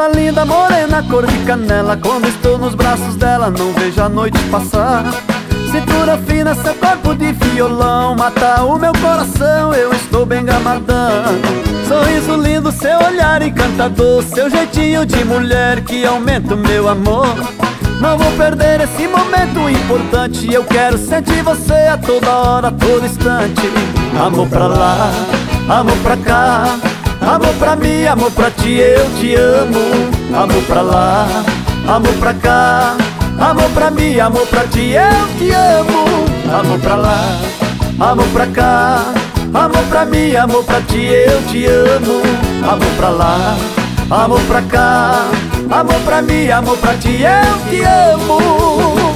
Ela linda, morena, cor de canela. Quando estou nos braços dela não vejo a noite passar. Cintura fina, seu corpo de violão mata o meu coração, eu estou bem gamadão. Sorriso lindo, seu olhar encantador, seu jeitinho de mulher que aumenta o meu amor. Não vou perder esse momento importante, eu quero sentir você a toda hora, a todo instante. Amor pra lá, amor pra cá, amor pra mim, amor pra ti, eu te amo. Amor pra lá, amor pra cá, amor pra mim, amor pra ti, eu te amo. Amor pra lá, amor pra cá, amor pra mim, amor pra ti, eu te amo. Amor pra lá, amor pra cá, amor pra mim, amor pra ti, eu te amo.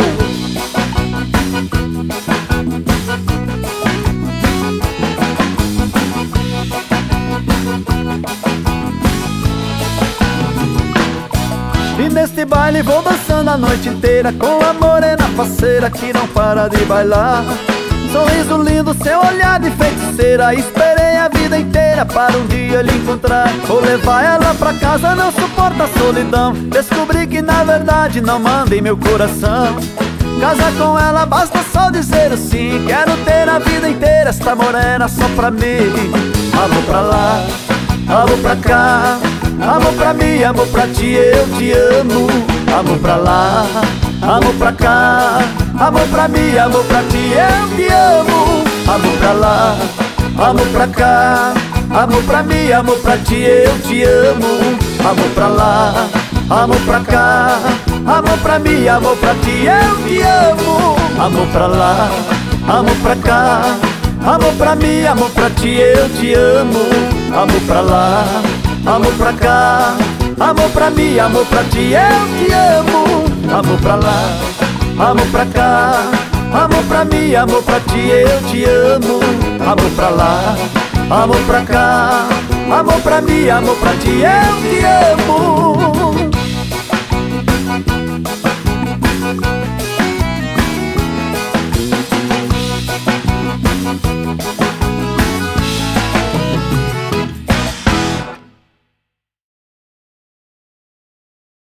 E neste baile vou dançando a noite inteira com a morena faceira que não para de bailar. Sorriso lindo, seu olhar de feiticeira, esperei a vida inteira para um dia lhe encontrar. Vou levar ela pra casa, não suporta a solidão. Descobri que na verdade não manda em meu coração. Casar com ela basta só dizer o sim. Quero ter a vida inteira esta morena só pra mim. Amor pra lá, amor pra cá, amor pra mim, amor pra ti, eu te amo. Amor pra lá, amor pra cá, amor pra mim, amor pra ti, eu te amo. Amor pra lá, amor pra cá, amor pra mim, amor pra ti, eu te amo. Amor pra lá, amor pra cá, amor pra mim, amor pra ti, eu te amo. Amor pra lá, amor pra cá, amor pra mim, amor pra ti, eu te amo. Amor pra lá, amor pra cá, amor pra mim, amor pra ti, eu te amo. Amor pra lá, amor pra cá, amor pra mim, amor pra ti, eu te amo. Amor pra lá, amor pra cá, amor pra mim, amor pra ti, eu te amo.